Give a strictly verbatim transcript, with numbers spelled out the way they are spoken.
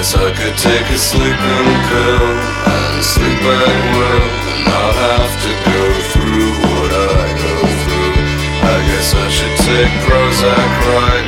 guess I could take a sleeping pill and sleep at will and not have to go through what I go through. I guess I should take Prozac right